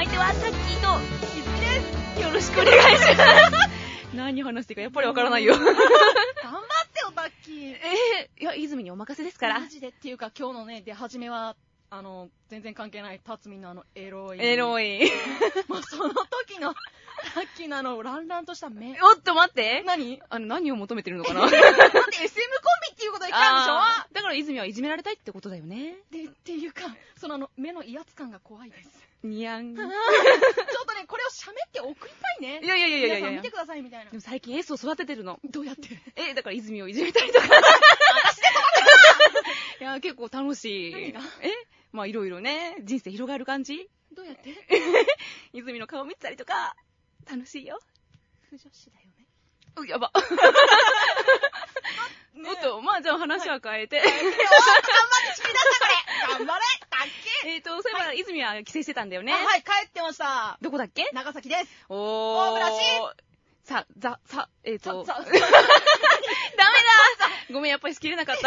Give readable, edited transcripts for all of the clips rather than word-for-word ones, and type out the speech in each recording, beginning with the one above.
相手はタッキーと泉です。よろしくお願いします何話していいかやっぱりわからないよ頑張ってよタッキー。 いや泉にお任せですから。 マジでっていうか今日のね出始めは全然関係ないタツミのエロいもうその時のタッキーのランランとした目。 おっと待って。何を求めてるのかなだって SM コンビっていうことで来たんでしょ。 だから泉はいじめられたいってことだよね。 っていうかその目の威圧感が怖いです。 にゃんちょっとねこれを喋って送りたいね。 いや皆さん見てくださいみたいな。 でも最近エースを育ててるの。 どうやって？ だから泉をいじめたりとか私でいや結構楽しい。 何が？ まあいろいろね人生広がる感じ。 どうやって泉の顔見てたりとか楽しいよ。 不女子だよね。 やばもっとまあじゃあ話は変えて頑張って仕切り出したこれ。頑張れタッキー。 そういえば泉は帰省してたんだよね。 はい帰ってました。 どこだっけ？ 長崎です。 大村市。 ダメだごめんやっぱり仕切れなかった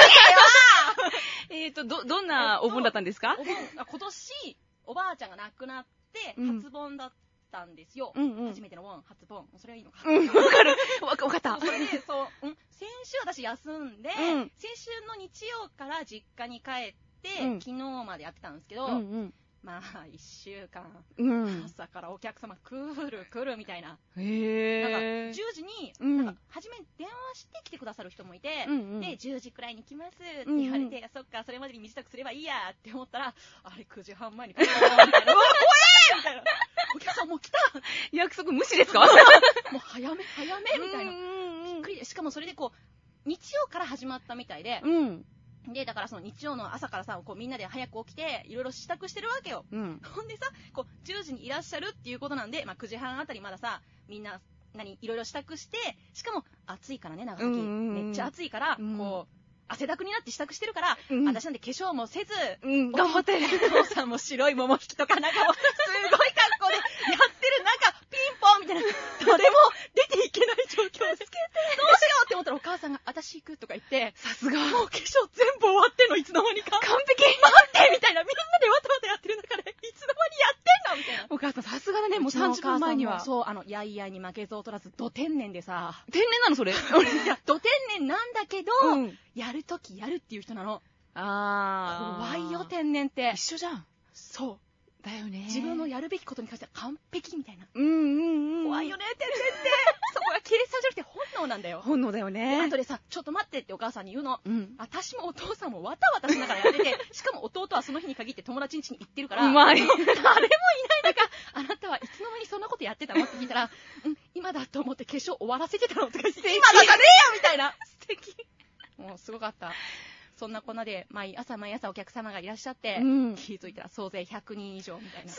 どんなお盆だったんですか？ 今年おばあちゃんが亡くなって初盆だったんですよ。初めての盆初盆。それはいいのか。 わかった。 それで先週私休んで、先週の日曜から実家に帰って、昨日までやってたんですけど、まあ1週間、朝からお客様来るみたいな。なんか10時になんか初め電話して来てくださる人もいて、で10時くらいに来ますって言われて、そっかそれまでに身支度すればいいやって思ったら、あれ9時半前に来たみたいな。おいみたいな。お客さんもう来た。 約束無視ですか？ もう早めみたいな。びっくりで、しかもそれで日曜から始まったみたいで。で、だからその日曜の朝からさ、みんなで早く起きて、いろいろ支度してるわけよ。ほんでさ、10時にいらっしゃるっていうことなんで、まあ9時半あたりまださ、みんな、いろいろ支度して、しかも暑いからね、長崎。めっちゃ暑いから、汗だくになって支度してるから、私なんで化粧もせず、 頑張って。 お父さんも白い桃引きとかなんかも、すごい格好でやってる中、ピンポンみたいな、誰も出ていけない状況で、どうしようって思ったらお母さんが、私行くとか言って、 さすが。 もう化粧全部終わってんの、いつの間にか。 完璧待ってみたいな、みんなでわたわたやってる中で、いつの間にやってんのみたいな。 お母さんさすがだね、もう30分前には。 そう、やいやいに負けず劣らず、ど天然でさ。 天然なのそれ？いや、ど天然なんだけど、やるときやるっていう人なの。怖いよ、天然って。 一緒じゃん。 そう。 だよね。 自分のやるべきことに関しては完璧みたいな。怖いよね、天然って。そこが計算じゃなくて本能なんだよ。 本能だよね。 あとでさ、ちょっと待ってってお母さんに言うの。私もお父さんもわたわたしながらやってて、しかも弟はその日に限って友達ん家に行ってるから、 うまい。 誰もいない中、あなたはいつの間にそんなことやってたのって聞いたら、今だと思って化粧終わらせてたのとか言って、今だじゃねえよみたいな。 素敵。 もうすごかった。そんなこんなで毎朝お客様がいらっしゃって、気づいたら総勢100人以上みたいな。 す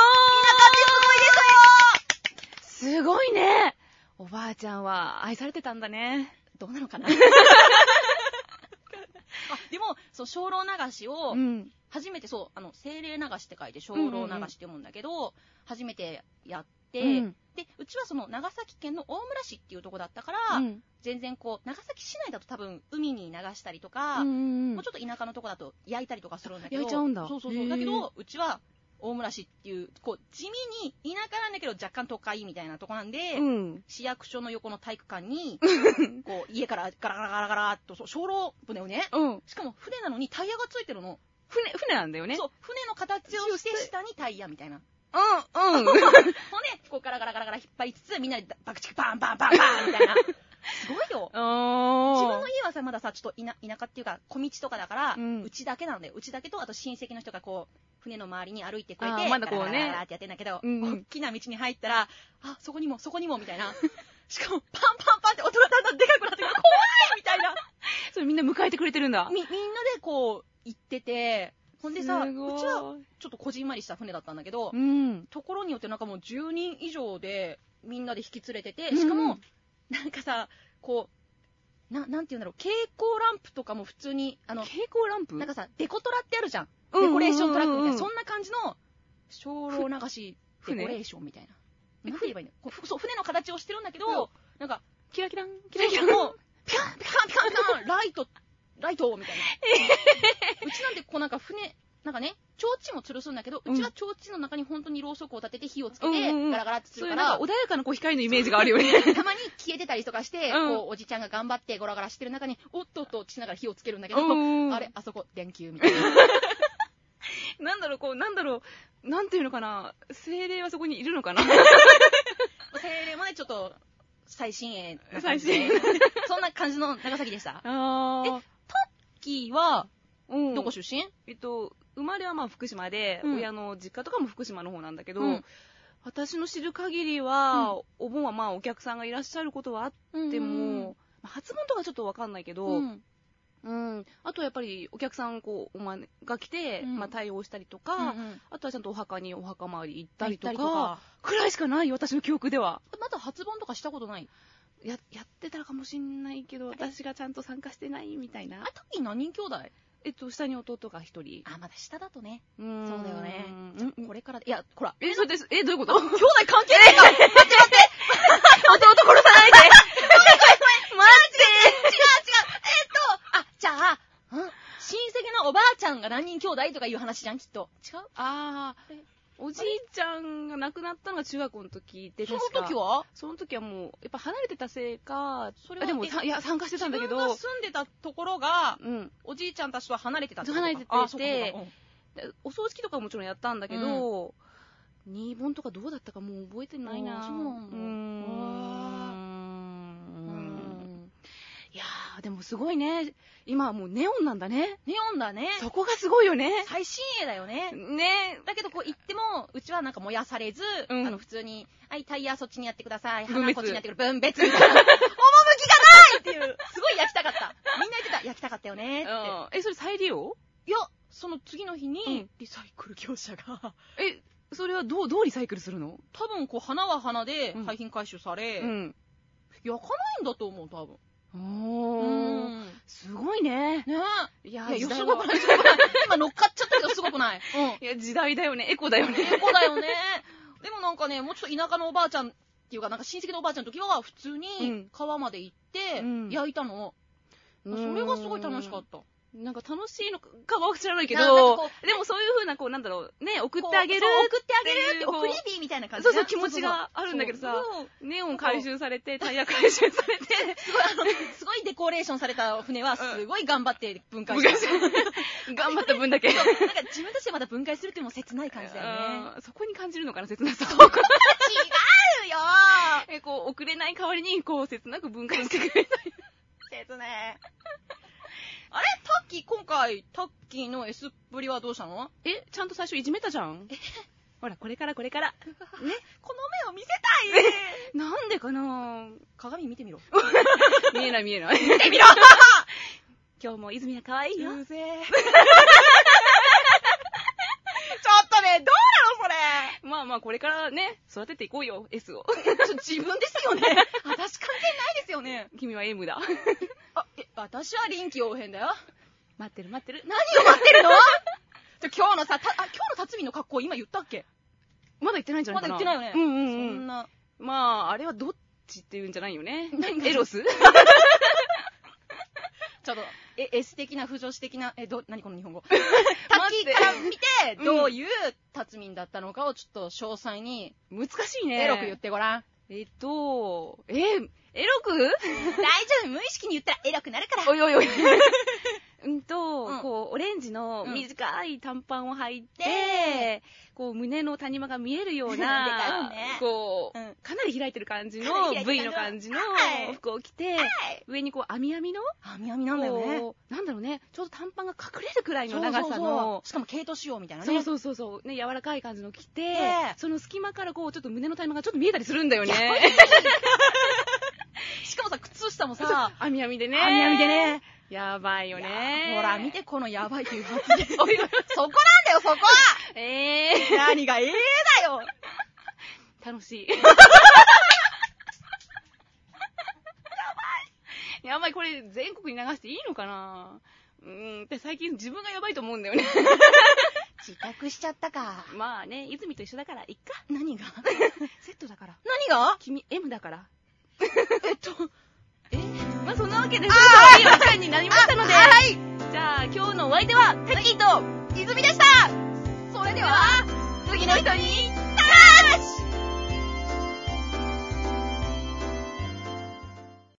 ごい！すごいね。おばあちゃんは愛されてたんだね。 どうなのかなでも、精霊流しを、初めて精霊流しって書いて精霊流しって読むんだけど、初めてやって、で、うちは長崎県の大村市っていうとこだったから、全然長崎市内だと多分海に流したりとか、もうちょっと田舎のとこだと焼いたりとかするんだけど、 焼いちゃうんだ。 そう。だけど、うちは大村市っていう、地味に田舎なんだけど若干都会みたいなとこなんで、市役所の横の体育館に、家からガラガラガラガラっと、精霊船をね、しかも船なのにタイヤがついてるの。 船なんだよね。 そう、船の形をして下にタイヤみたいな。 ほんで、 ガラガラガラガラ引っ張りつつ、みんなで爆竹バンバンバンバンみたいな。すごいよ。自分の家はさ、まださ、ちょっと田舎っていうか、小道とかだから、うちだけなんだよ。うちだけと、あと親戚の人が船の周りに歩いてくれて、 まだガラガラってやってんだけど、大きな道に入ったら、あ、そこにも、みたいな。しかも、パンパンパンって音がだんだんでかくなってくる。怖いみたいな。 それみんな迎えてくれてるんだ。 みんなで行ってて、ほんでさ、うちはちょっとこじんまりした船だったんだけど、ところによってなんかもう10人以上でみんなで引き連れてて、しかも、なんかさ、なんていうんだろう、蛍光ランプとかも普通に、 蛍光ランプ？ なんかさ、デコトラってあるじゃん。デコレーショントラックみたいな、そんな感じの、精霊流しデコレーションみたいな。なんて言えばいいの？そう、船の形をしてるんだけど、なんか、 キラキラン、 キラキラの、ピカンピカンピカンピカン、ライトみたいな。うちなんてなんか船なんかね、提灯も吊るすんだけど、うちは提灯の中に本当にろうそくを立てて火をつけて、ガラガラってするから、 穏やかなこう光のイメージがあるよね。 たまに消えてたりとかして、こう、おじちゃんが頑張ってゴラゴラしてる中に、おっとっとしながら火をつけるんだけど、あれ、あそこ、電球みたいな。 なんだろう、なんていうのかな、精霊はそこにいるのかな。 精霊もね、ちょっと、最新鋭な感じで。 そんな感じの長崎でした。タッキーは、どこ出身？ 生まれはまあ福島で、親の実家とかも福島の方なんだけど、私の知る限りは、お盆はまあお客さんがいらっしゃることはあっても、初盆とかちょっとわかんないけど、あとはやっぱりお客さんが来て、対応したりとか、あとはちゃんとお墓参り行ったりとか、くらいしかないよ、私の記憶では。 まだ初盆とかしたことない？ やってたかもしんないけど、私がちゃんと参加してないみたいな。 タッキー何人兄弟？ 下に弟が一人。 まだ下だとね。そうだよね。これから、いや、ほら。 そうです。どういうこと？ 兄弟関係ないか。待って。 弟殺さないで。待って。 違う。じゃあ、親戚のおばあちゃんが何人兄弟とかいう話じゃん、きっと。違う？ おじいちゃんが亡くなったのが中学校の時で、 その時はもう、やっぱ離れてたせいか、でも、参加してたんだけど。 自分が住んでたところが、おじいちゃんたちとは離れてたってことか。 離れてて、お葬式とかもちろんやったんだけど、2本とかどうだったかもう覚えてないな。 そうなんだ。 いやー、でもすごいね。今はもうネオンなんだね。 ネオンだね。 そこがすごいよね。 最新鋭だよね。 ね。 だけどこう言っても、うちはなんか燃やされず、普通に、タイヤそっちにやってください。花こっちにやってくる。分別みたいな。趣がないっていう。すごい焼きたかった。みんな言ってた。焼きたかったよねって。 それ再利用？ いや、その次の日に、リサイクル業者が。 それはどうリサイクルするの？ 多分こう、花は花で廃品回収され、焼かないんだと思う、多分。 すごいね。 いや、すごくない。今乗っかっちゃったけどすごくない。 いや、時代だよね。エコだよね。 でもなんかね、もうちょっと田舎のおばあちゃんっていうか、なんか親戚のおばあちゃんの時は普通に川まで行って焼いたの。それがすごい楽しかった。 なんか楽しいのかは知らないけど、でもそういう風な、送ってあげるって、送り火みたいな感じ。 そう気持ちがあるんだけどさ、ネオン回収されて、タイヤ回収されて、 すごいデコレーションされた船は、すごい頑張って分解して。 頑張った分だけ。 なんか自分たちでまだ分解するっていうのも切ない感じだよね。 そこに感じるのかな、切なさ。 違うよ送れない代わりに、切なく分解してくれない。 切ね。あれタッキー、今回、タッキーの S っぷりはどうしたの？ ちゃんと最初いじめたじゃん。ほら、これから。ね。この目を見せたい。 なんでかな？ 鏡見てみろ。 見えない。見てみろ今日も泉は可愛いよ。 ちょっとね、どうなのそれ。 まあ、これからね、育てていこうよ、S を。 自分ですよね。私関係ないですよね。 君は M だ。 私は臨機応変だよ。 待ってる。 何を待ってるの？今日の辰巳の格好今言ったっけ？ まだ言ってないんじゃないかな。 まだ言ってないよね。そんな。 まあ、あれはどっちって言うんじゃないよね。エロス？ ちょっと、S 的な、不女子的な、何この日本語。タッキーから見て、どういう辰巳だったのかをちょっと詳細に。 難しいね。 エロく言ってごらん。 エロく？大丈夫、無意識に言ったらエロくなるから。 おい。オレンジの短い短パンを履いて、胸の谷間が見えるような、かなり開いてる感じの、V の感じの服を着て、上に網編みの網編みなんだよね。 なんだろうね、ちょうど短パンが隠れるくらいの長さの、 しかも毛糸仕様みたいなね。 そう、ね、柔らかい感じの着て、その隙間からちょっと胸の谷間がちょっと見えたりするんだよね。 しかもさ、靴下もさ、 網編みでね。やばいよね。 ほら、見てこのやばいという発言。そこなんだよ、そこは何がだよ楽しい。やばい、これ全国に流していいのかな？って最近自分がやばいと思うんだよね。 自覚しちゃったか。 まあね、泉と一緒だから、いっか。 何が？ セットだから。 何が？ 君 M だから。 そんなわけで、 いいお時間になりましたので、じゃあ今日のお相手はタッキーと